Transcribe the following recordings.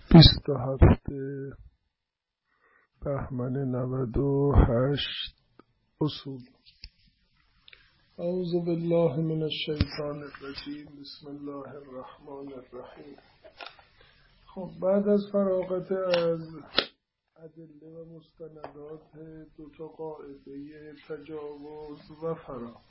27 بهمن 98 اصول. اعوذ بالله من الشیطان الرجیم. بسم الله الرحمن الرحیم. خب بعد از فراغت از ادله و مستندات دوتا قاعده تجاوز و فراق،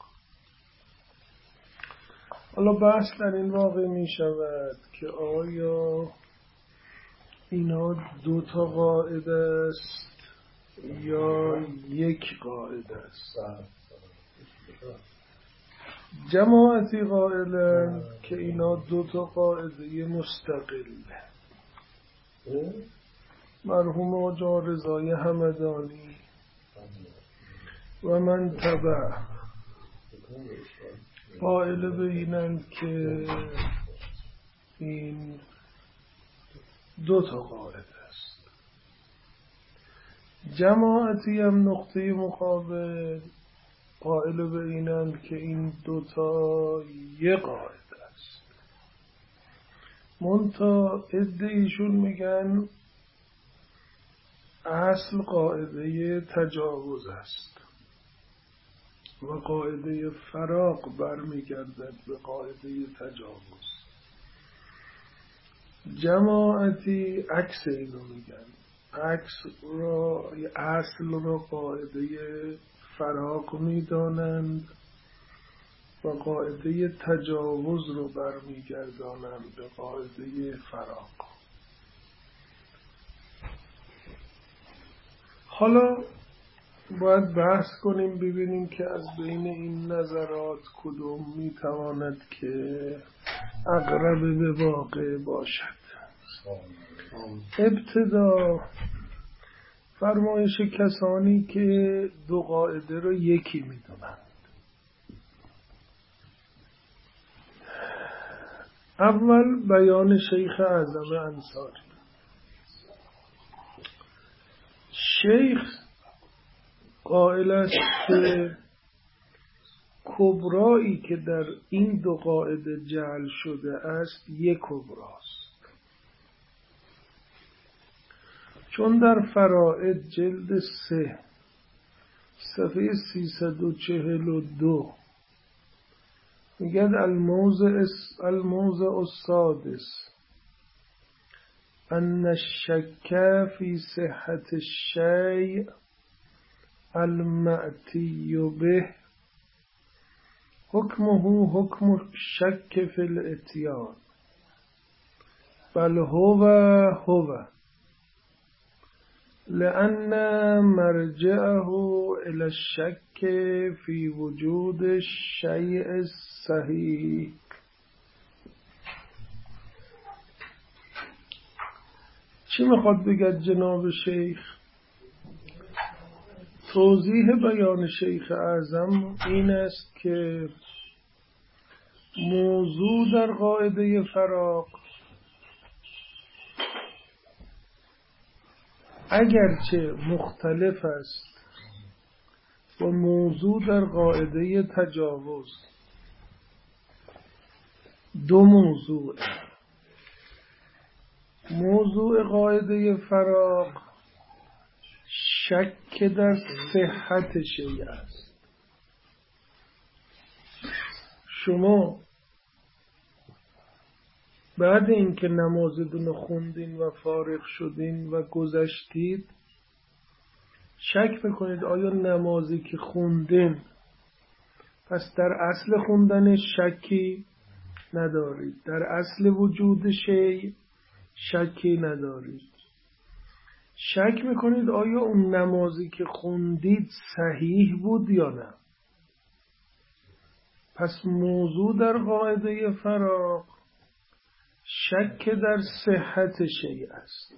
حالا بحث در این واقع می شود که آیا اینا دوتا قاعده است یا یک قاعده است. جماعتی قائلن که اینا دوتا قاعده مستقل، مرحوم آقا رضای همدانی و من تبع قائل به اینن که این دوتا قاعده است. جماعتی هم نقطه مقابل قائل به اینن که این دوتا یه قاعده است. منتها ایشون میگن اصل قاعده تجاوز است و قاعده فراق برمیگردد به قاعده تجاوز. جماعتی عکس اینو میگن، اصل را قاعده فراق میدانند و قاعده تجاوز رو برمیگردانند به قاعده فراق. حالا باید بحث کنیم ببینیم که از بین این نظرات کدوم میتواند که اقرب به واقع باشد. ابتدا فرمایش کسانی که دو قاعده رو یکی میدونند. اول بیان شیخ اعظم انصاری. شیخ قائل است که کبرایی که در این دو قاعده جعل شده است یک کبراست، چون در فرائض جلد 3 صفحه 342 میگد الموضع السادس ان الشک فی صحت الشیء المأتی به حکمه حکم الشک فی الاتیان بل هو لأن مرجعه إلى الشك في وجود الشيء الصحيح. چی میخواد بگه جناب شیخ؟ توضیح بیان شیخ اعظم این است که موضوع در قاعده فراق اگرچه مختلف است و موضوع در قاعده تجاوز دو موضوع قاعده فراق شک در صحت شیء است. شما بعد اینکه نمازتون رو خوندین و فارغ شدین و گذشتید شک میکنید آیا نمازی که خوندین پس در اصل خوندنش شکی ندارید، در اصل وجود شیء شکی ندارید. شک میکنید آیا اون نمازی که خوندید صحیح بود یا نه. پس موضوع در قاعده فراق شک در صحت شیء است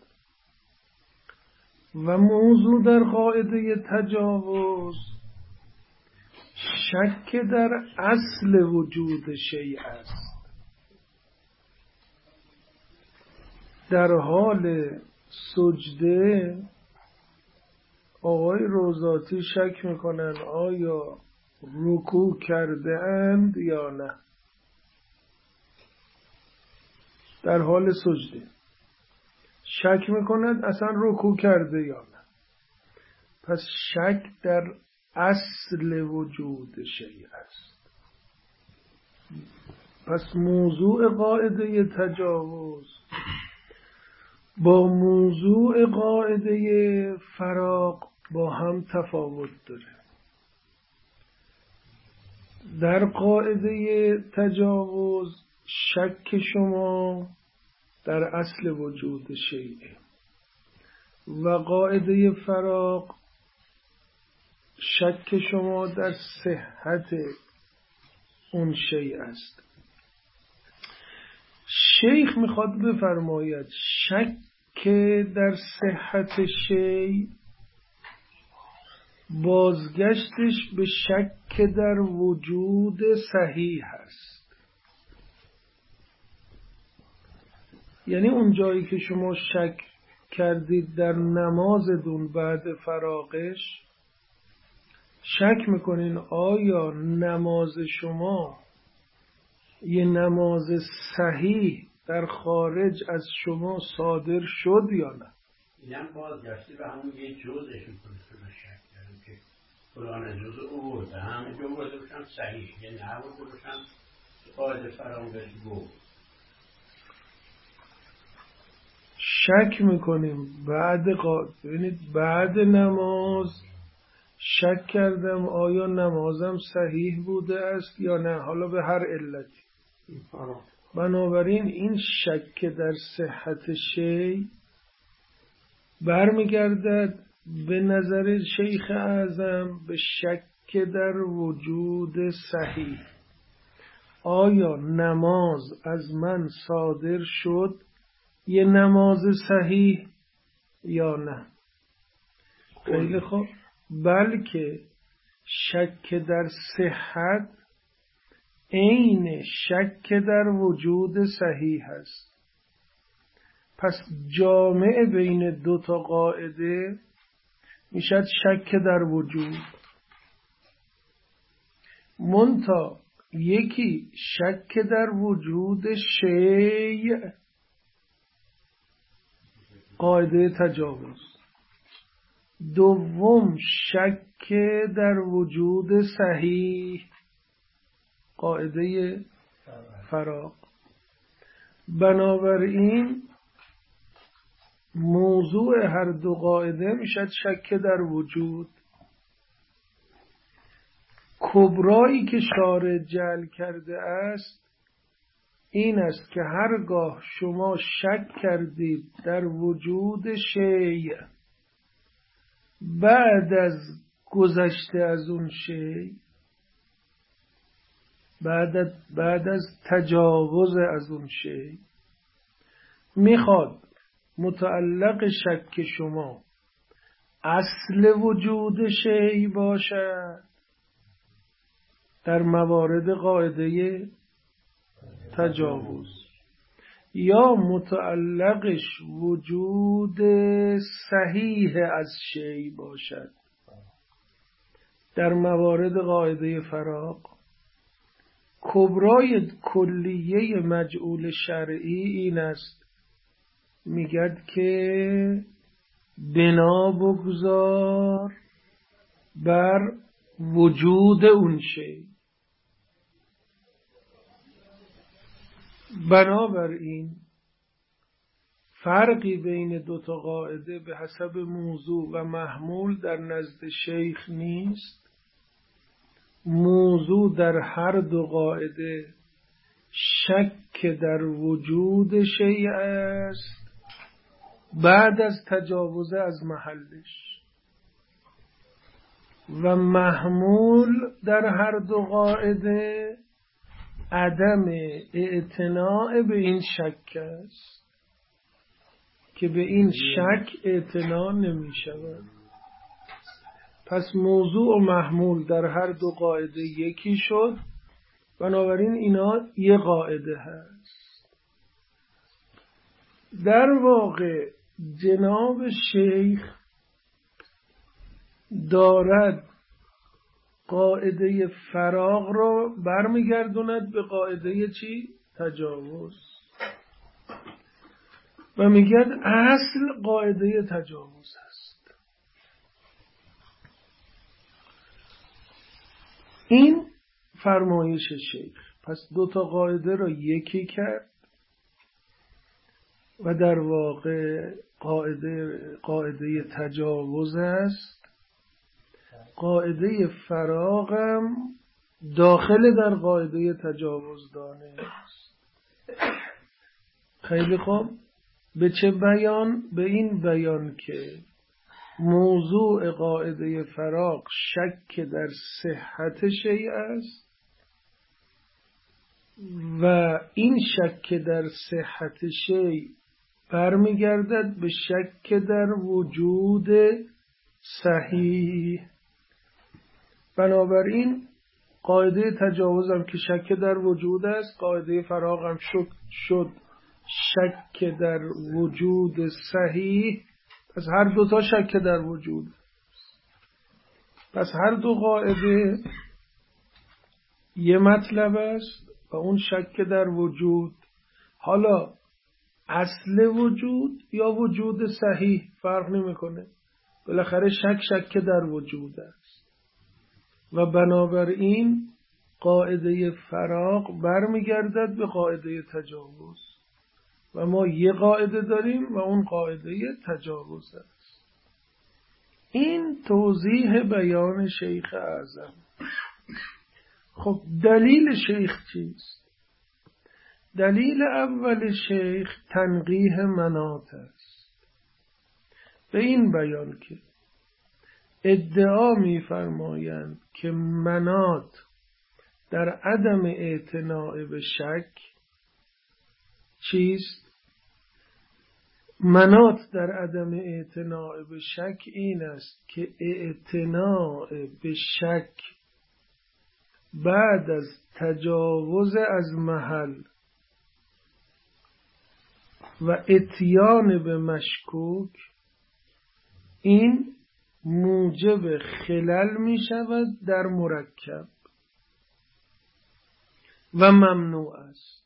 و موضوع در قاعده تجاوز شک در اصل وجود شیء است. در حال سجده آقای روضاتی شک میکنن آیا رکوع کرده اند یا نه. در حال سجده شک میکند اصلا رکوع کرده یا نه. پس شک در اصل وجود شیء است. پس موضوع قاعده تجاوز با موضوع قاعده فراق با هم تفاوت داره. در قاعده تجاوز شک شما در اصل وجود شیء و قاعده فراق شک شما در صحت اون شیء است. شیخ میخواد بفرماید شک در صحت شیء بازگشتش به شک در وجود صحیح است. یعنی اون جایی که شما شک کردید در نمازتون بعد فراغش، شک میکنین آیا نماز شما یه نماز صحیح در خارج از شما صادر شد یا نه. اینم بازگشتی به همون یه جزءش میکنه شک کردیم که فلان جزء او بود همه جو بوده باشم صحیح، یعنی نبوده باشم قاعده فراموش بود. شک میکنیم بعد نماز شک کردم آیا نمازم صحیح بوده است یا نه، حالا به هر علتی. بنابراین این شک در صحت شیء برمیگردد به نظر شیخ اعظم به شک در وجود صحیح. آیا نماز از من صادر شد یه نماز صحیح یا نه؟ خیلی خوب. بلکه شک در صحت عین شک در وجود صحیح است. پس جامع بین دو تا قاعده میشد شک در وجود. منتها یکی شک در وجود شیء قاعده تجاوز، دوم شک در وجود صحیح قاعده فراق. بنابراین موضوع هر دو قاعده میشد شک در وجود. کبرایی که شارع جعل کرده است این است که هرگاه شما شک کردید در وجود شیء بعد از گذشته از اون شیء، بعد از تجاوز از اون شیء، میخواد متعلق شک شما اصل وجود شیء باشد در موارد قاعده تجاوز، یا متعلقش وجود صحیح از شیء باشد در موارد قاعده فراق. کبرای کلیه مجعول شرعی این است، میگد که بنا بگذار بر وجود اون شیء. بنابراین فرقی بین دو تا قاعده به حسب موضوع و محمول در نزد شیخ نیست. موضوع در هر دو قاعده شک در وجود شیء است بعد از تجاوز از محلش، و محمول در هر دو قاعده عدم اعتناء به این شک است که به این شک اعتنا نمی شود. پس موضوع و محمول در هر دو قاعده یکی شد، بنابراین اینا یه قاعده هست. در واقع جناب شیخ دارد قاعده فراق رو برمیگردوند به قاعده چی؟ تجاوز. و میگن اصل قاعده تجاوز است. این فرمایش شیخ. پس دو تا قاعده را یکی کرد و در واقع قاعده تجاوز است. قاعده فراغم داخل در قاعده تجاوز دانه است. خیلی خوب. به چه بیان؟ به این بیان که موضوع قاعده فراغ شک در صحت شیء است و این شک در صحت شیء برمیگردد به شک در وجود صحیح. بنابراین قاعده تجاوز هم که شک در وجود است، قاعده فراغ هم شد شک در وجود صحیح. پس هر دو تا شک در وجود. پس هر دو قاعده یه مطلب است و اون شک در وجود. حالا اصل وجود یا وجود صحیح فرق نمیکنه. بالاخره شک در وجود است و بنابراین قاعده فراغ برمیگردد به قاعده تجاوز و ما یه قاعده داریم و اون قاعده تجاوز است. این توضیح بیان شیخ اعظم. خب دلیل شیخ چیست؟ دلیل اول شیخ تنقیح مناط است. به این بیان که ادعا می‌فرمایند که مناط در عدم اعتناء به شک چیست؟ مناط در عدم اعتناء به شک این است که اعتناء به شک بعد از تجاوز از محل و اتیان به مشکوک این موجب خلل می شود در مرکب و ممنوع است.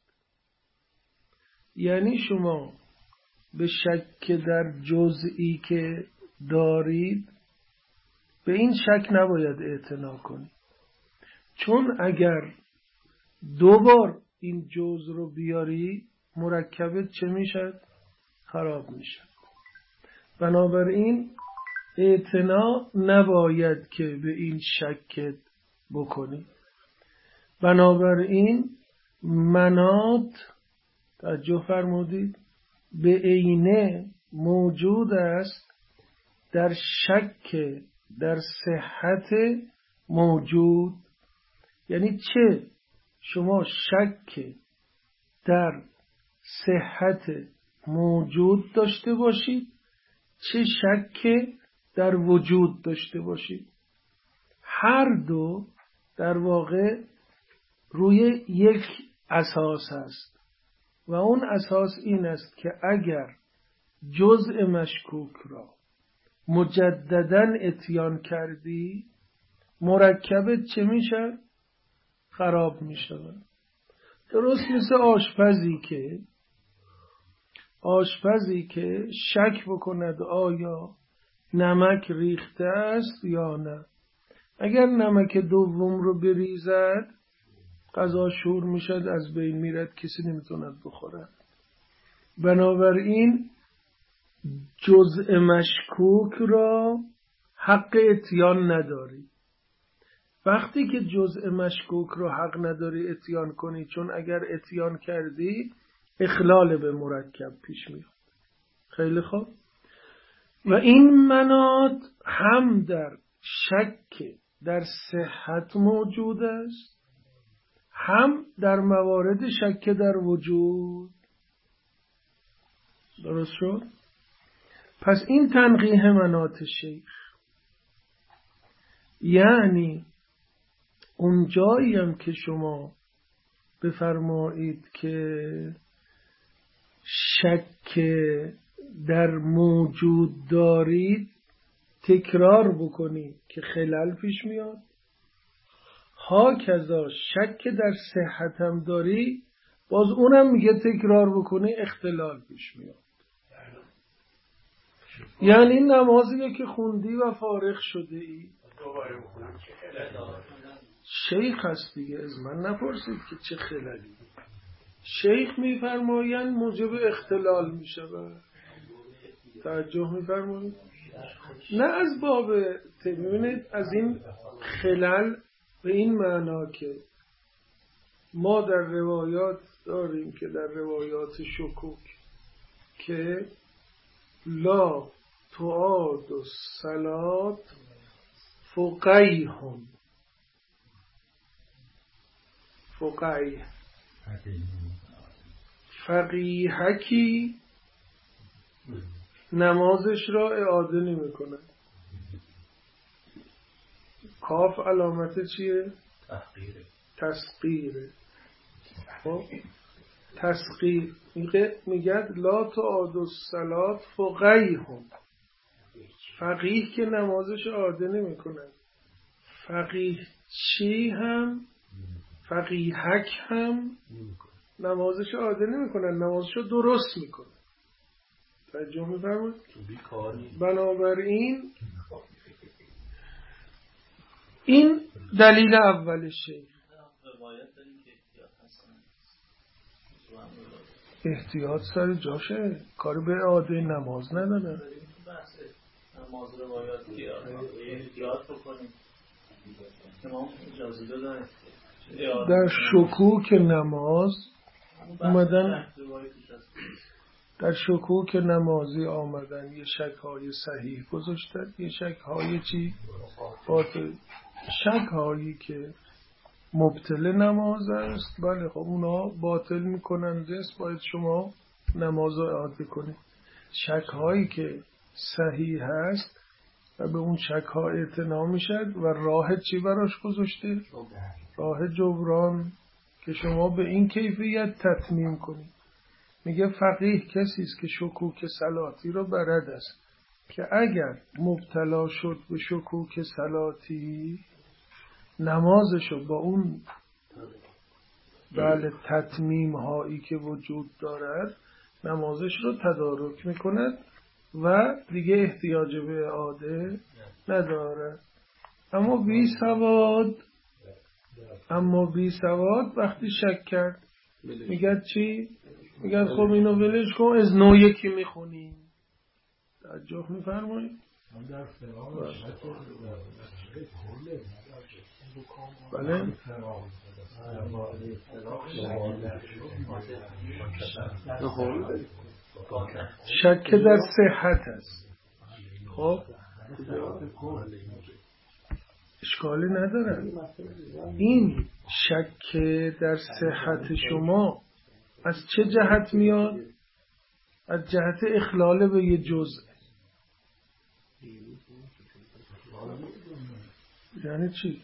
یعنی شما به شک در جزئی که دارید به این شک نباید اعتنا کنید، چون اگر دوبار این جزء رو بیاری مرکبت چه میشد؟ خراب میشد. بنابراین اعتنا نباید که به این شک بکنی. بنابراین مناط توجه فرمودید به عینه موجود است در شک در صحت موجود. یعنی چه شما شک در صحت موجود داشته باشید، چه شک در وجود داشته باشید، هر دو در واقع روی یک اساس است و اون اساس این است که اگر جزء مشکوک را مجدداً اتیان کردی مرکبت چه میشه؟ خراب میشه. درست مثل آشپزی که شک بکند آیا نمک ریخته است یا نه. اگر نمک دوم رو بریزد غذا شور میشد، از بین میرد، کسی نمیتوند بخورد. بنابراین جزء مشکوک را حق اتیان نداری. وقتی که جزء مشکوک را حق نداری اتیان کنی، چون اگر اتیان کردی اخلال به مرکب پیش میاد. خیلی خوب. و این مناط هم در شک در صحت موجود است، هم در موارد شک در وجود. درست شد؟ پس این تنقیح مناط شیخ. یعنی اون جایی هم که شما بفرمایید که شک در موجود دارید تکرار بکنید که خلل پیش میاد، هاکذا شک در صحت هم داری باز اونم میگه تکرار بکنی اختلال پیش میاد. یعنی نمازی که خوندی و فارغ شده ای. دوباره بخونم چه خلالی؟ شیخ هست دیگه، از من نپرسید که چه خلالی. شیخ میفرمایند موجب اختلال میشود. توجه میفرمایید؟ نه از باب ببینید از این خلل به این معنا که ما در روایات داریم که در روایات شکوک که لا تعاد الصلاة فقیهم، فقیه فقیهکی نمازش را اعاده نمی کند. کاف علامت چیه؟ تسقیره. خب تسقیر میگه لا تعاد الصلاة فقیهم، فقیه که نمازش اعاده نمی کند. فقیه چی هم فقیهک هم نمازش اعاده نمی کند، نمازش رو درست می کند. توجه می‌فرمایید؟ بنابراین این دلیل اول شیخ. احتیاط سر جاشه، کاری به اعاده نماز نداره. نماز روایاتی احتیاط بکنیم. امام اجازه داره. در شکوک نماز اومدن، در شکوک نمازی آمدن یه شک‌های صحیح گذاشتن، یه شک‌های چی؟ باطل. شک‌هایی که مبطل نماز است، بله خب اونا باطل میکنند است، باید شما نماز رو اعاده کنید. شک‌هایی که صحیح هست و به اون شک‌ها اعتنا میشد و راه چی براش گذاشته؟ راه جبران که شما به این کیفیت تتمیم کنید. میگه فقیه کسی است که شکوک صلاتی رو بلد است که اگر مبتلا شد به شکوک صلاتی نمازشو با اون بله تتمیم هایی که وجود دارد نمازش رو تدارک میکند و دیگه احتیاج به اعاده ندارد. اما بی سواد وقتی شک کرد میگه چی؟ میگه خب اینو ولش کن، از نو یکی میخونیم. توجه میفرمایید؟ بله شک در صحت است. خب اشکالی نداره. این شک در صحت شما از چه جهت میاد؟ از جهت اخلال به یه جزء. یعنی چی؟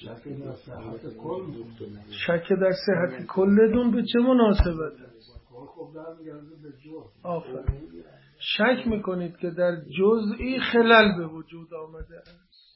شک در صحت کلتون به چه مناسبت است؟ آفرین. شک میکنید که در جزئی خلل به وجود آمده است.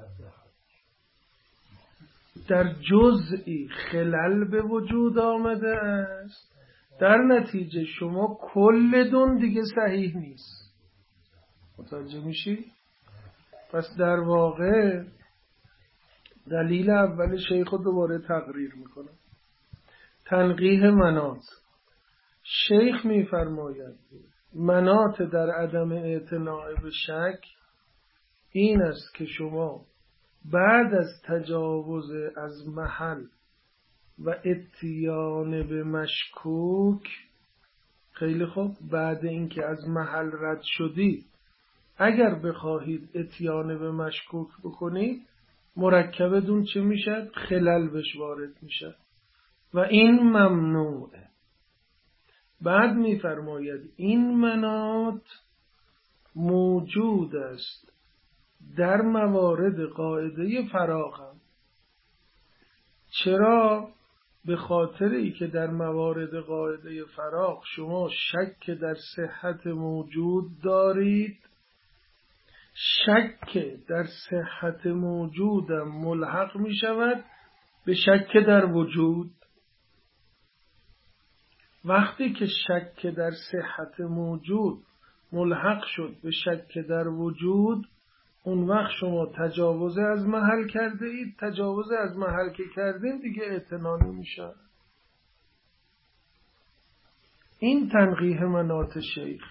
در جزئی خلل به وجود آمده است، در نتیجه شما کلتون دیگه صحیح نیست. متوجه میشی؟ پس در واقع دلیل اول شیخ رو دوباره تقریر میکنه. تنقیح مناط. شیخ میفرماید مناط در عدم اعتناع به شک این است که شما بعد از تجاوز از محل و اتیان به مشکوک، خیلی خوب، بعد اینکه از محل رد شدید اگر بخواهید اتیان به مشکوک بکنید مرکبتون چه میشد؟ خلل بهش وارد میشد و این ممنوعه. بعد میفرماید این مناط موجود است در موارد قاعده فراغم. چرا؟ به خاطر ای که در موارد قاعده فراغ شما شک در صحت موجود دارید، شک در صحت موجودم ملحق می شود به شک در وجود. وقتی که شک در صحت موجود ملحق شد به شک در وجود، اون وقت شما تجاوز از محل کرده اید. تجاوز از محل که کردین دیگه اعتنا نمیشه. این تنقیح مناط شیخ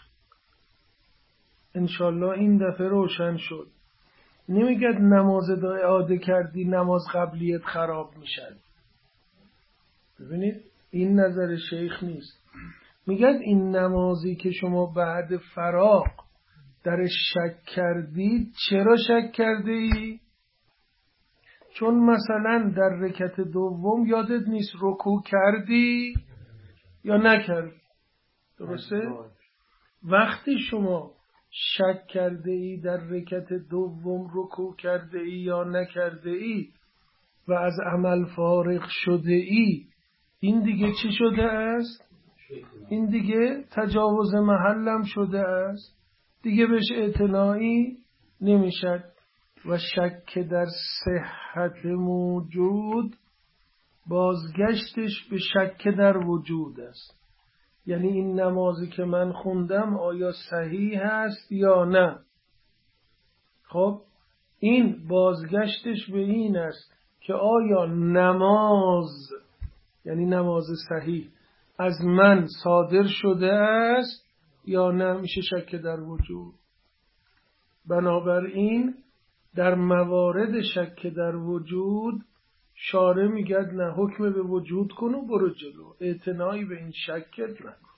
انشالله این دفعه روشن شد. نمیگه نماز اعاده کردی نماز قبلیت خراب میشد. ببینید این نظر شیخ نیست. میگه این نمازی که شما بعد فراغ در شک کردید، چرا شک کرده ای؟ چون مثلا در رکعت دوم یادت نیست رکوع کردی یا نکردی. درسته؟ وقتی شما شک کرده ای در رکعت دوم رکوع کرده ای یا نکرده ای و از عمل فارغ شده ای، این دیگه چی شده است؟ این دیگه تجاوز محلم شده است، دیگه بهش اعتنایی نمیشد. و شک در صحت موجود بازگشتش به شک در وجود است. یعنی این نمازی که من خوندم آیا صحیح است یا نه. خب این بازگشتش به این است که آیا نماز، یعنی نماز صحیح، از من صادر شده است یا نه. میشه شک در وجود. بنابراین در موارد شک در وجود شارع میگه نه، حکم به وجود کن و برو جلو، اعتنایی به این شکت نکن.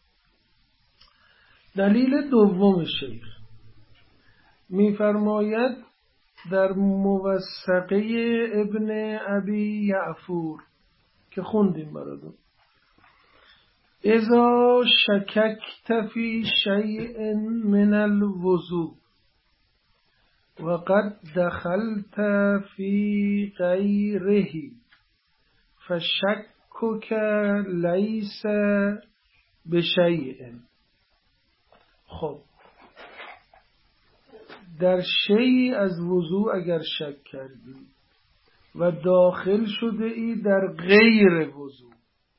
دلیل دوم شیخ میفرماید در موثقه ابن ابی یعفور که خوندیم برادر: اذا شککت فی شیء من الوضوء وقد دخلت فی غیره فشکک لیس بشیء. خب در شیء از وضوء اگر شک کردی و داخل شده ای در غیر وضوء،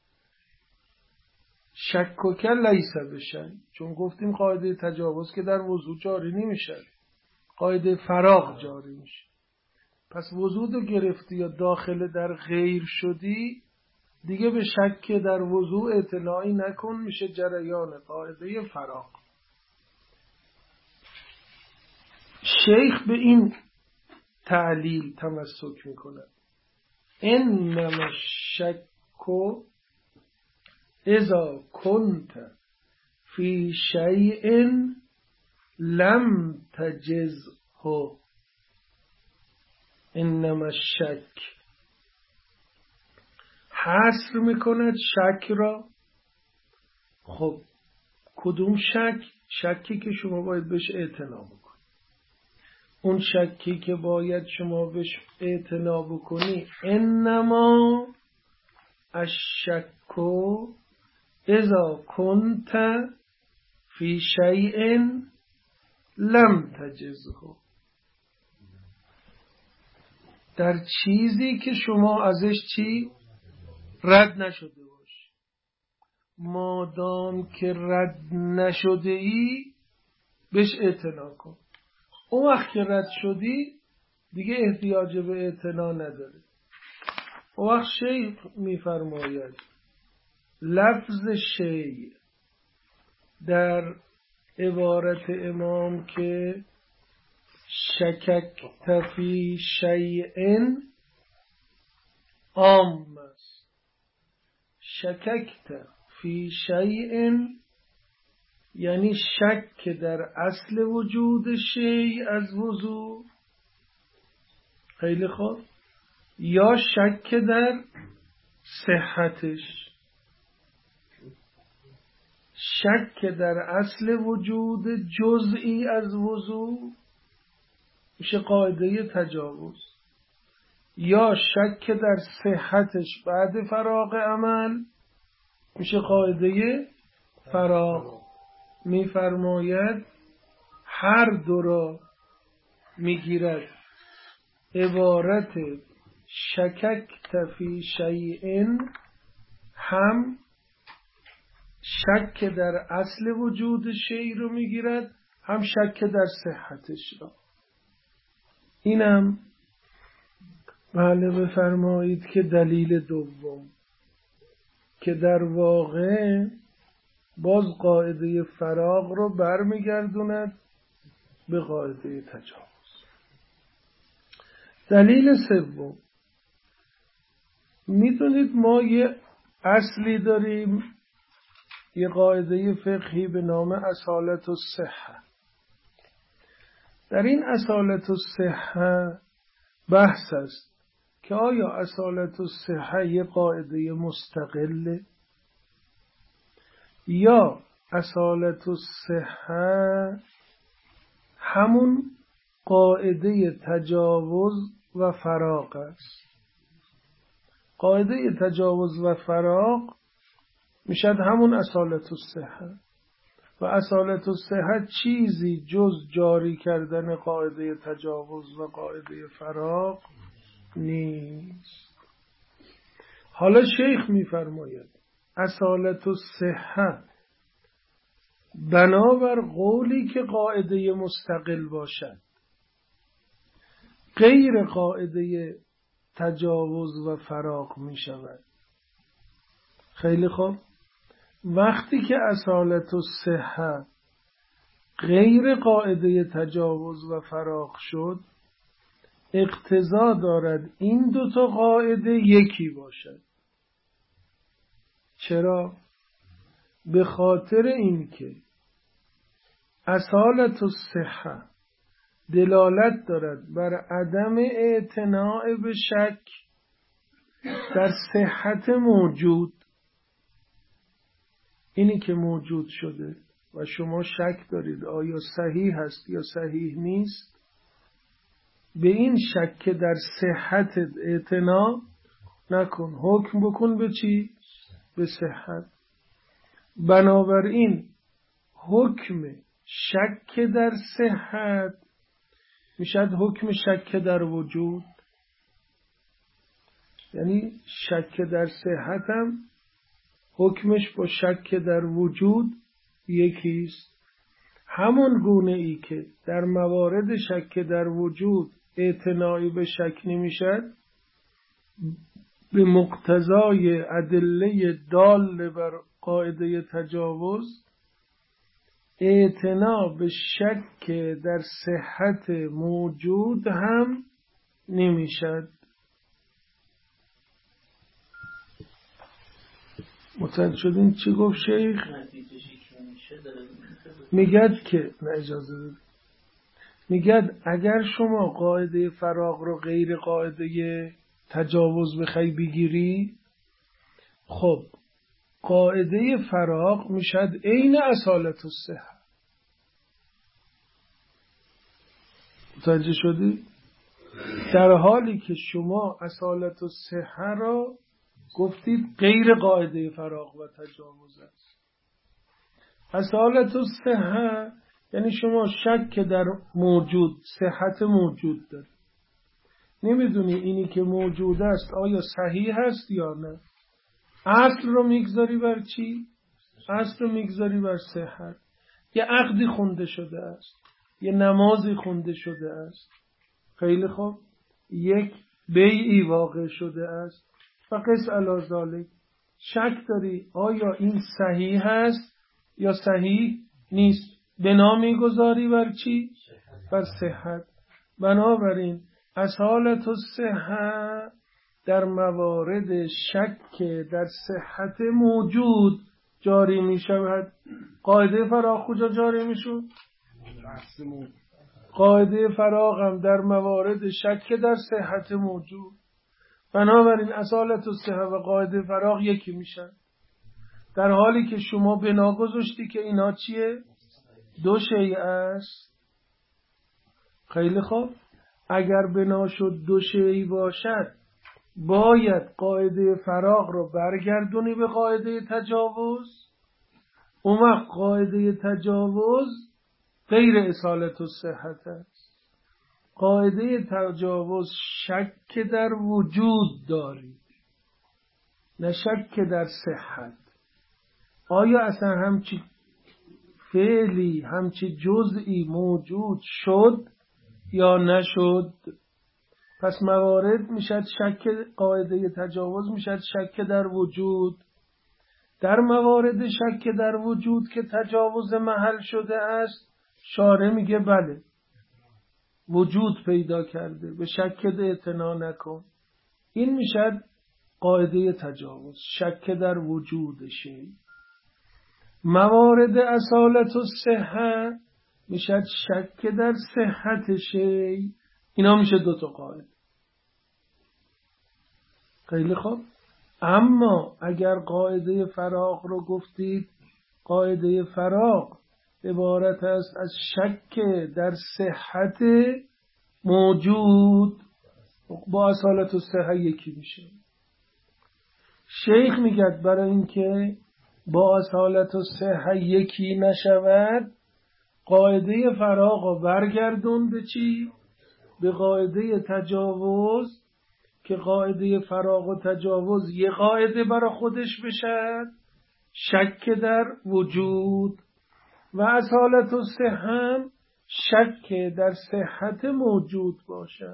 شکک لیس بشیء، چون گفتیم قاعده تجاوز که در وضوء جاری نمیشه، قاعده فراغ جاری میشه. پس وضوء رو گرفتی یا داخل در غیر شدی، دیگه به شک در وضوء اعتنایی نکن، میشه جریان قاعده فراغ. شیخ به این تعلیل تمسک میکنه: انما الشک اذا کنت فی شیء لم تجزه. انما الشک حصر میکند شک را. خب کدوم شک؟ شکی که شما باید بهش اعتنا بکنی. اون شکی که باید شما بهش اعتنا بکنی: انما الشک اذا کنت فی شیء لم تجزه. در چیزی که شما ازش چی؟ رد نشده باش. مادام که رد نشده ای بهش اعتنا کن. اون وقت که رد شدی دیگه احتیاج به اعتنا نداره. اون وقت شیخ میفرماید لفظ شیء در عبارت امام که شککت فی شیء عام است. شککت فی شیء یعنی شک در اصل وجود شیء از وضوء، خیلی خوب، یا شک در صحتش. شک در اصل وجود جزئی از وضوء میشه قاعده تجاوز، یا شک در صحتش بعد فراغ عمل میشه قاعده فراغ. میفرماید هر دو را میگیرد. عبارت شککت فی شیء هم شک در اصل وجود شیء رو میگیرد، هم شک در صحتش را. اینم بله بفرمایید که دلیل دوم که در واقع باز قاعده فراغ رو برمیگردوند به قاعده تجاوز. دلیل سوم، میدونید ما یه اصلی داریم، یه قاعده فقهی به نام اصالت الصحه. در این اصالت الصحه بحث است که آیا اصالت الصحه یه قاعده مستقله یا اصالت الصحه همون قاعده تجاوز و فراغ است. قاعده تجاوز و فراغ میشد همون اصالت الصحه و اصالت الصحه چیزی جز جاری کردن قاعده تجاوز و قاعده فراغ نیست. حالا شیخ میفرماید اصالت الصحه بنابر قولی که قاعده مستقل باشد غیر قاعده تجاوز و فراغ می شود. خیلی خوب، وقتی که اصالت الصحه غیر قاعده تجاوز و فراغ شد اقتضا دارد این دوتا قاعده یکی باشد. چرا؟ به خاطر اینکه اصالت الصحه دلالت دارد بر عدم اعتناء به شک در صحت موجود، اینی که موجود شده و شما شک دارید آیا صحیح هست یا صحیح نیست، به این شک در صحت اعتنا نکن، حکم بکن به چی؟ به صحت. بنابراین حکم شک در صحت میشد حکم شک در وجود، یعنی شک در صحت هم حکمش با شک در وجود یکیست. همون گونه ای که در موارد شک در وجود اعتنایی به شک نمیشد، به مقتضای ادله دال بر قاعده تجاوز اعتنا به شک در صحت موجود هم نمیشد. متوجه شدین چی گفت شیخ؟ میگد که نه اجازه بده، میگد اگر شما قاعده فراغ رو غیر قاعده تجاوز بخوای بگیری، خب قاعده فراغ میشد عین اصالت الصحه. متوجه شدی؟ در حالی که شما اصالت الصحه را گفتید غیر قاعده فراغ و تجاوز است. اصالت الصحه یعنی شما شک در موجود، صحت موجود داری، نمیدونی اینی که موجود است آیا صحیح است یا نه. اصل رو میگذاری بر چی؟ اصل رو میگذاری بر صحت. یه عقدی خونده شده است، یه نمازی خونده شده است، خیلی خوب، یک بیعی واقع شده است و قس علی ذالک، شک داری آیا این صحیح است یا صحیح نیست، بنا میگذاری بر چی؟ بر صحت. بنابراین اصالت الصحه در موارد شک در صحت موجود جاری می شود. قاعده فراغ کجا جاری می شود؟ قاعده فراغ هم در موارد شک در صحت موجود. بنابراین اصالت الصحه و قاعده فراغ یکی میشن، در حالی که شما بنا گذاشتی که اینا چیه؟ دو شیء است. خیلی خوب، اگر بنا شد دو شیء باشد باید قاعده فراغ رو برگردونی به قاعده تجاوز. اون وقت قاعده تجاوز غیر اصالت الصحت است. قاعده تجاوز شک در وجود داری، نه شک در صحت. آیا اصلا همچی فعلی همچی جزئی موجود شد یا نشد. پس موارد میشد شک قاعده تجاوز میشد شک در وجود. در موارد شک در وجود که تجاوز محل شده است شارع میگه بله وجود پیدا کرده، به شک اعتنا نکن. این میشد قاعده تجاوز، شک در وجود شی. موارد اصالت و صحت میشد شک در صحت شی. اینا میشه دوتا قاعده. خیلی خوب. اما اگر قاعده فراغ رو گفتید، قاعده فراغ عبارت است از شک در صحت موجود، با اصالت و صحت یکی میشه. شیخ میگه برای اینکه با اصالت و صحت یکی نشود، قاعده فراغ رو برگردون به چی؟ به قاعده تجاوز، که قاعده فراغ و تجاوز یه قاعده برای خودش بشه، شک در وجود، و اصالت و صحت شک در صحت موجود باشه.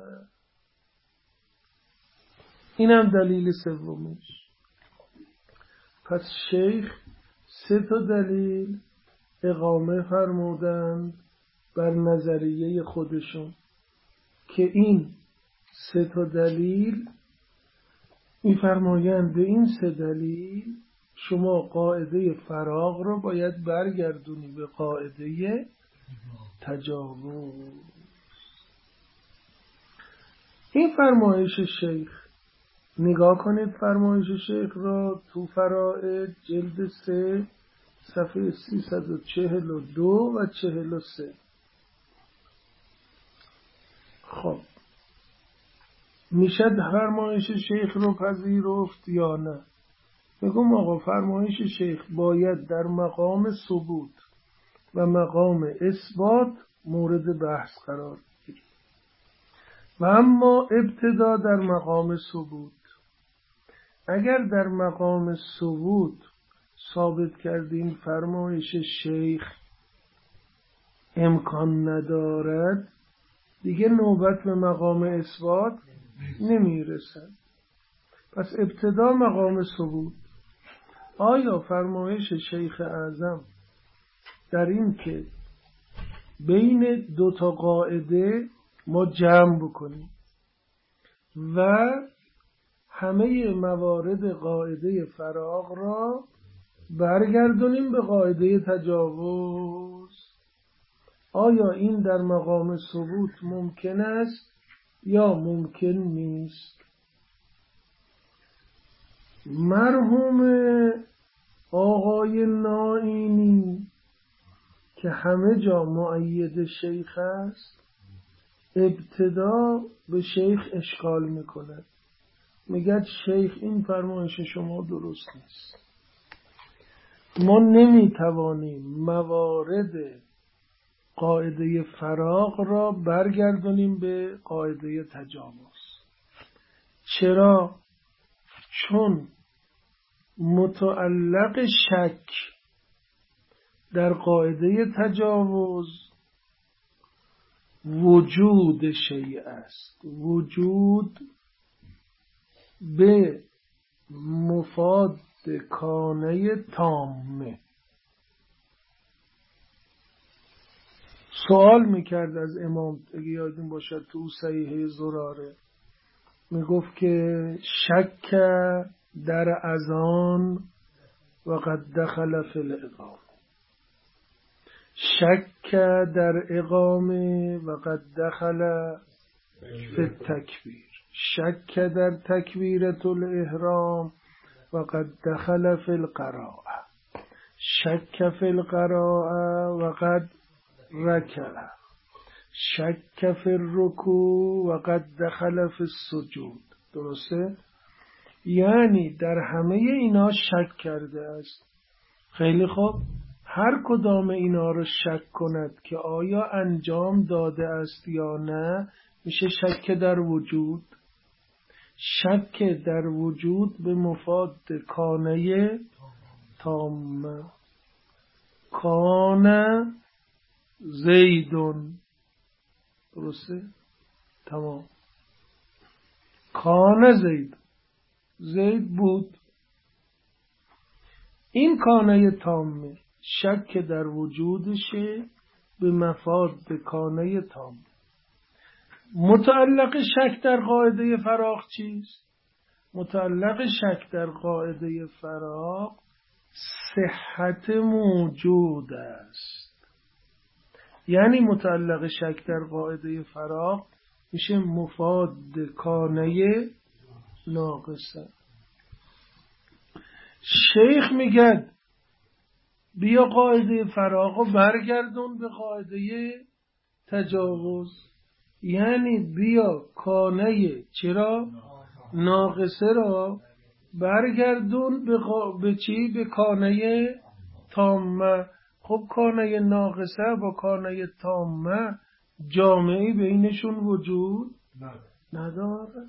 اینم دلیل سومش. پس شیخ 3 دلیل اقامه فرمودند بر نظریه خودشون که این 3 دلیل می‌فرمایند به این 3 دلیل شما قاعده فراغ رو باید برگردونی به قاعده تجاوز. این فرمایش شیخ، نگاه کنید فرمایش شیخ را تو فرائض جلد 3 صفحه 342 و 43. خب میشد فرمایش شیخ رو پذیرفت یا نه؟ میگم آقا فرمایش شیخ باید در مقام ثبوت و مقام اثبات مورد بحث قرار بگیره، و اما ابتدا در مقام ثبوت. اگر در مقام ثبوت ثابت کردیم فرمایش شیخ امکان ندارد، دیگه نوبت به مقام اثبات نمیرسد. پس ابتدا مقام ثبوت. آیا فرمایش شیخ اعظم در این که بین 2 قاعده ما جمع بکنیم و همه موارد قاعده فراغ را برگردونیم به قاعده تجاوز، آیا این در مقام ثبوت ممکن است یا ممکن نیست؟ مرحوم آقای نائینی که همه جا مؤید شیخ است، ابتدا به شیخ اشکال میکند، میگه شیخ این فرمایش شما درست نیست، ما نمیتوانیم موارد قاعده فراغ را برگردونیم به قاعده تجاوز. چرا؟ چون متعلق شک در قاعده تجاوز وجود شیء است، وجود به مفاد کانه تامه. سوال میکرد از امام، اگه یادتون باشد تو صحیحه زراره، میگفت که شک در اذان و قد دخل فی الاقامه، شک در اقامه و قد دخل فی التکبیر، شک در تکبیرة الاحرام و قد دخل فی القراءه، شک فی القراءه و قد رکع، شک فی الرکوع و قد دخل فی السجود. درسته؟ یعنی در همه اینا شک کرده است. خیلی خوب، هر کدام اینا رو شک کند که آیا انجام داده است یا نه، میشه شک در وجود. شک در وجود به مفاد کانه تامه. کان زیدون. درسته؟ تمام. کان زید بود. این کانه تامه شک در وجودشه به مفاد کانه تامه. متعلق شک در قاعده فراغ چیست؟ متعلق شک در قاعده فراغ صحت موجود است. یعنی متعلق شک در قاعده فراغ میشه مفاد کانه ناقصه. شیخ میگه بیا قاعده فراغ رو برگردون به قاعده تجاوز. یعنی بیا کانه چرا؟ ناقصه را برگردون به چی؟ به کانه تامه. خب کانه ناقصه با کانه تامه جامعی بینشون وجود نداره.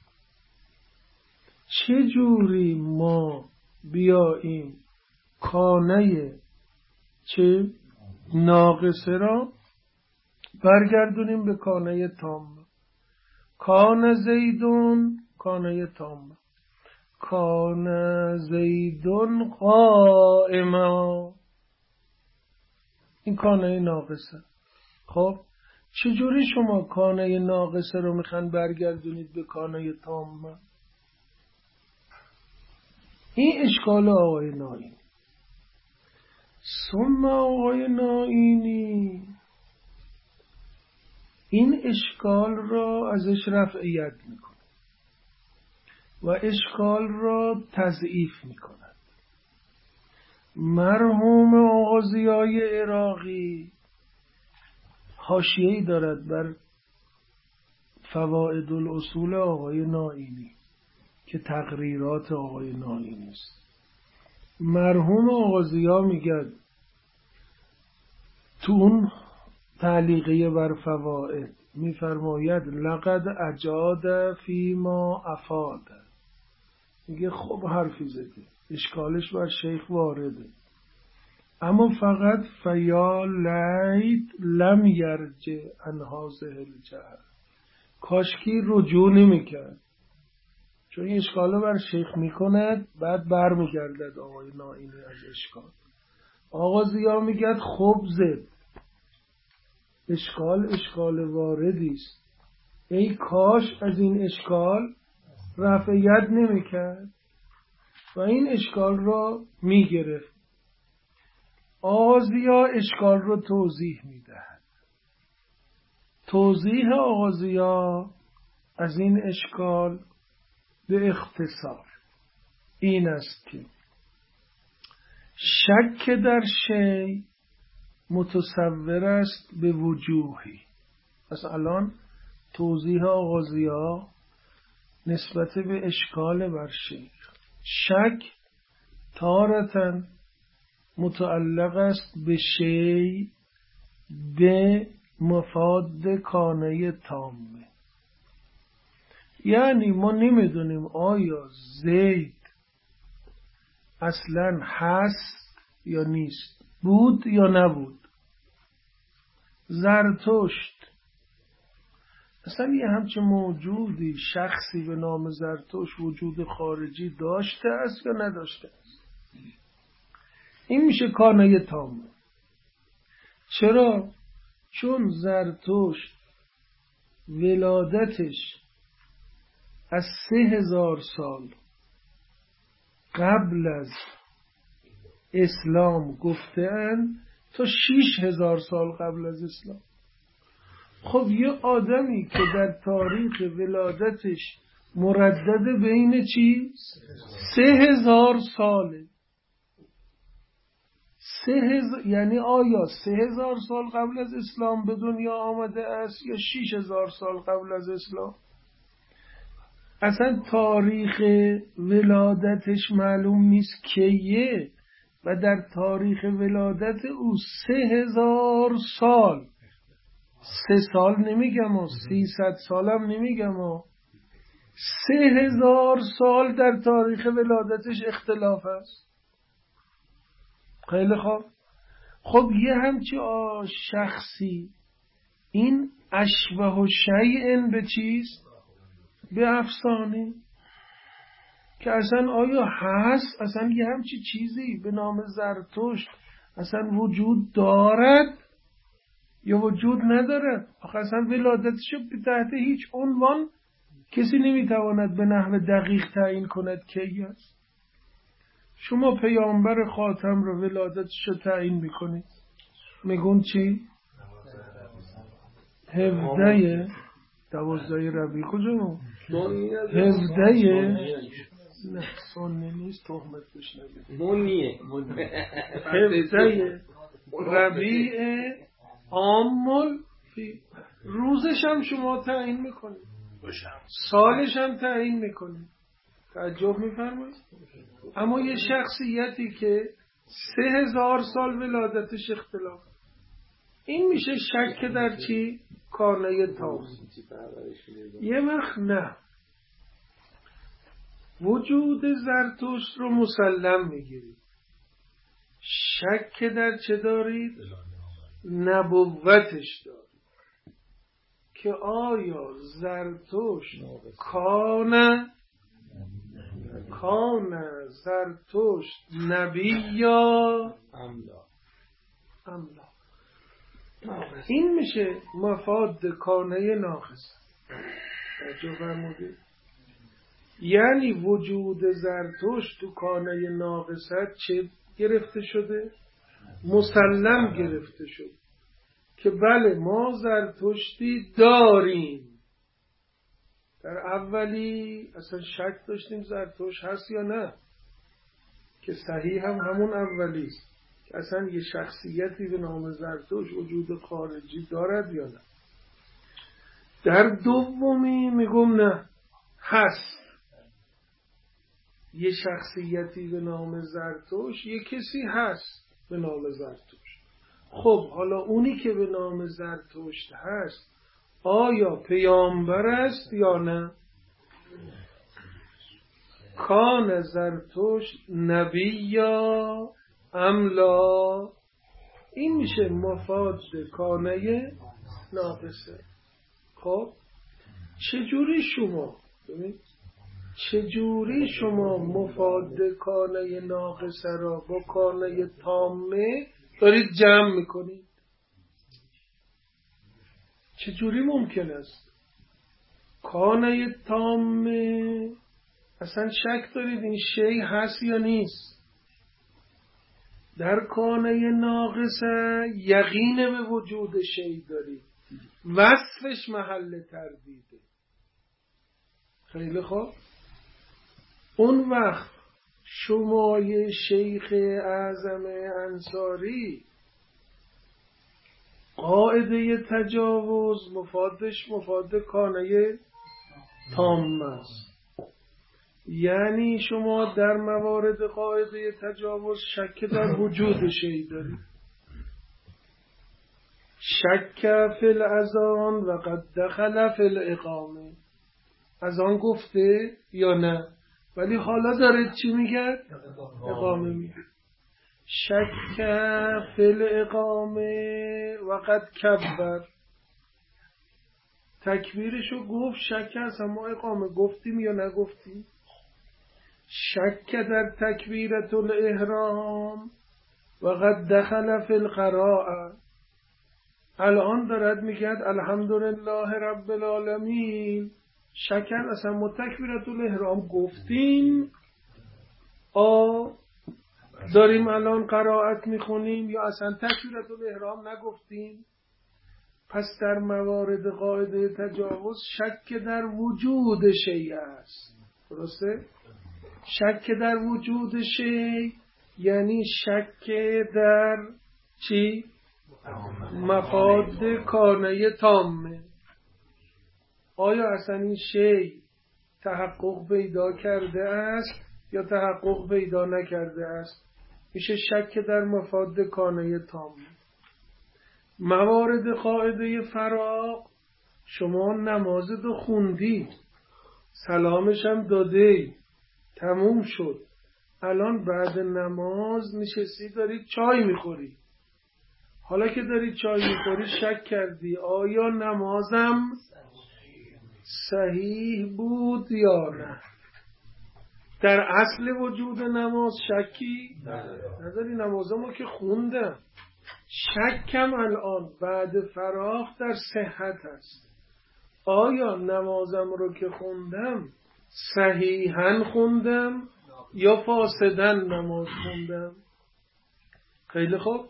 چه جوری ما بیاییم کانه چه ناقصه را برگردونیم به کانه تامه؟ کان زیدون کانه تامه. کان زیدون قائما، این کانه ناقصه. خب چجوری شما کانه ناقصه رو میخوان برگردونید به کانه تامه؟ این اشکال آقای نائینی. ثم آقای نائینی این اشکال را ازش رفعیت میکنه و اشکال را تضعیف میکند. مرحوم آقا ضیای عراقی حاشیه‌ای دارد بر فوائد الاصول آقای نائینی که تقریرات آقای نائینی است. مرحوم آقا ضیا میگه تو اون تعلیقیه بر فوائد میفرماید لقد اجاد فیما افاد. میگه خب حرفی زده، اشکالش بر شیخ وارده، اما فقط فیا لیت لم یرجع عن هذه الجهل. کاشکی رجوع نمیکرد، چون این اشکاله بر شیخ میکند بعد برمیگردد آقای نائینی از اشکال. آقا ضیا میگه خب زد، اشکال واردی است، ای کاش از این اشکال رفعیت نمیکرد و این اشکال را میگرفت. آقا ضیا اشکال را توضیح میدهد. توضیح آقا ضیا از این اشکال به اختصار این است که شک در شی متصور است به وجوهی. پس الان توضیح آقا ضیا نسبت به اشکال بر شیخ. شک تارةً متعلق است به شی به مفاد کانه تامه. یعنی ما نمیدونیم آیا زید اصلا هست یا نیست، بود یا نبود. زرتشت اصلا یه همچه موجودی شخصی به نام زرتشت وجود خارجی داشته است یا نداشته است. این میشه کانه تامه. چرا؟ چون زرتشت ولادتش از 3000 سال قبل از اسلام گفته‌اند تا 6000 سال قبل از اسلام. خب یه آدمی که در تاریخ ولادتش مردد بین چی؟ 3000 ساله. 3000 یعنی آیا 3000 سال قبل از اسلام به دنیا آمده است یا 6000 سال قبل از اسلام؟ اصلا تاریخ ولادتش معلوم نیست کیه و در تاریخ ولادت او 3000 سال، 3 سال نمیگم و 300 سالم نمیگم و 3000 سال در تاریخ ولادتش اختلاف است. خیلی خوب. خب یه همچی شخصی این اشبه شیء به چیز؟ به افسانه، که اصلا آیا هست اصلا یه همچی چیزی به نام زرتشت اصلا وجود دارد یا وجود ندارد؟ آخه اصلا ولادتشو به تحت هیچ عنوان کسی نمیتواند به نحو دقیق تعیین کند کی است. شما پیامبر خاتم رو ولادتشو تعیین میکنید، میگون چی؟ 12 ربیع کجا بود؟ 17 نه سنی نیست، تهمت بهش نگید، منیه 17 ربیع عامل فی، روزش هم شما تعیین میکنید، سالش هم تعیین میکنید. تعجب میفرمایید؟ اما یه شخصیتی که 3000 سال ولادتش اختلاف، این میشه شک در چی؟ کانه تاوز. یه وقت نه، وجود زرتشت رو مسلم میگیرید، شک در چه دارید؟ نبوتش دارید که آیا زرتشت کانه زرتشت نبی یا املا. این میشه مفاد کانه ناقص. توجه فرمودید؟ یعنی وجود زرتشت تو کانه ناقصت چه گرفته شده؟ مسلم گرفته شده که بله ما زرتشتی داریم. در اولی اصلا شک داشتیم زرتشت هست یا نه، که صحیح هم همون اولی است که اصلا یه شخصیتی به نام زرتشت وجود خارجی دارد یا نه. در دومی میگم نه، هست یه شخصیتی به نام زرتشت، یه کسی هست به نام زرتشت. خب حالا اونی که به نام زرتشت هست آیا پیامبر است یا نه؟ کان زرتشت نبی یا املا. این میشه مفاد کانه ناقصه. خب چجوری شما مفاد کانه ناقصه را با کانه تامه دارید جمع میکنید؟ چجوری ممکن است؟ کانه تامه اصلا شک دارید این شی هست یا نیست؟ در کانه ناقصه یقین به وجود شی دارید، وصفش محل تردیده. خیلی خوب، اون وقت شما شیخ اعظم انصاری قاعده تجاوز مفادش مفاد کانه تام است. یعنی شما در موارد قاعده تجاوز شک در وجود شی دارید. شک فی الاذان و قد دخل فی الاقامه، از آن گفته یا نه، ولی حالا داره چی میگه؟ اقامه میگه. شک فی الاقامه و قد کبر، تکبیرشو گفت، شک هست اما اقامه گفتیم یا نگفتیم. شک در تکبیرت الاحرام و قد دخل فی القراءه، الان دارد میگه الحمدلله رب العالمین. شکر اصلا ما تکبیرت الاحرام گفتیم، داریم الان قرائت میخونیم، یا اصلا تکبیرت الاحرام نگفتیم. پس در موارد قاعده تجاوز شک در وجود شیء است. درسته؟ شک در وجود شیء یعنی شک در چی؟ مفاد کانه تامه. آیا اصلا این شی تحقق پیدا کرده است یا تحقق پیدا نکرده است؟ میشه شک در مفاد کانه تامه. موارد قاعده فراغ، شما نمازت رو خوندی، سلامش هم داده، تموم شد، الان بعد نماز نشستی داری چای میخوری، حالا که داری چای میخوری شک کردی آیا نمازم صحیح بود یا نه. در اصل وجود نماز شکی نداری. نمازمو که خوندم، شکم الان بعد فراغ در صحت است. آیا نمازم رو که خوندم صحیحاً خوندم یا فاسداً نماز خوندم؟ خیلی خوب،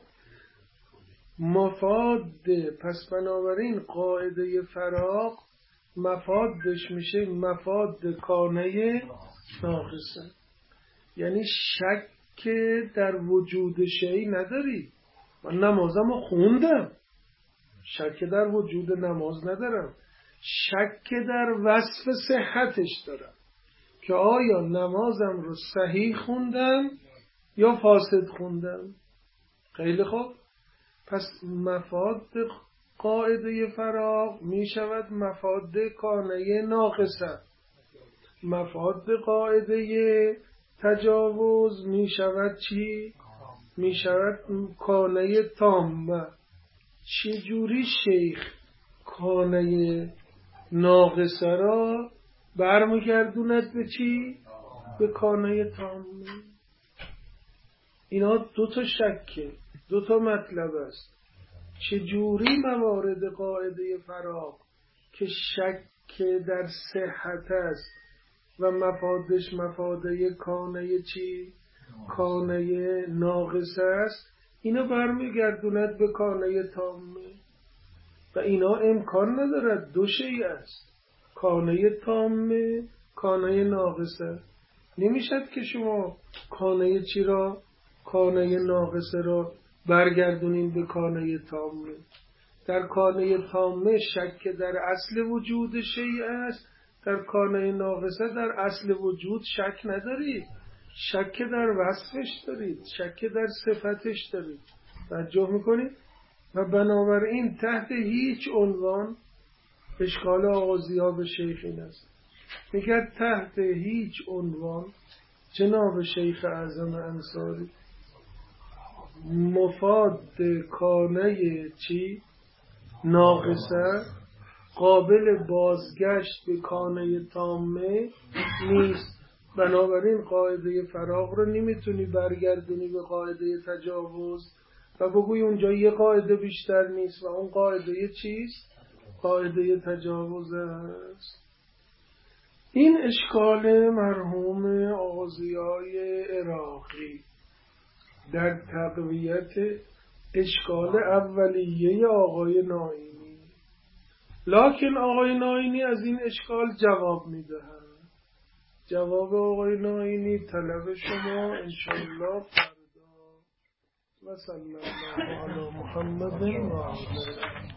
مفاد. پس بنابراین قاعده فراغ مفادش میشه مفاد کانه ناقصه، یعنی شک در وجود شیء نداری. من نمازم رو خوندم، شک در وجود نماز ندارم، شک در وصف صحتش دارم که آیا نمازم رو صحیح خوندم یا فاسد خوندم. خیلی خوب، پس مفاد قاعده فراغ می شود مفاد کانه ناقصه، مفاد قاعده تجاوز می شود چی؟ می شود کانه تامه. چجوری شیخ کانه ناقصه را برمیگردوند به چی؟ به کانه تامه. اینا دو تا شکه، دو تا مطلب است. چجوری موارد قاعده فراغ که شک در صحت است و مفادش مفاده کانه چی؟ کانه ناقصه است، اینا برمیگردوند به کانه تامه و اینا امکان ندارد دو شیء است، کانه تامه کانه ناقصه. نمیشد که شما کانه چی را؟ کانه ناقصه را برگردونین به کانه تامه. در کانه تامه شک در اصل وجود شیء است، در کانه ناقصه در اصل وجود شک ندارید، شک در وصفش دارید، شک در صفتش دارید. توجه میکنید؟ و بنابراین تحت هیچ عنوان اشکال آغازی‌ها به شیخ این است، میگه تحت هیچ عنوان جناب شیخ اعظم انصاری مفاد کانه چی؟ ناقصه قابل بازگشت به کانه تامه نیست. بنابراین قاعده فراغ رو نمیتونی برگردونی به قاعده تجاوز و بگوی اونجا یه قاعده بیشتر نیست و اون قاعده چیست؟ قاعده تجاوز است. این اشکال مرحوم آغازیای عراقی در تقویت اشکال اولیه آقای ناینی، لکن آقای ناینی از این اشکال جواب میدهند. جواب آقای ناینی طلب شما انشاءالله فردا. و صلی الله علی محمد و آله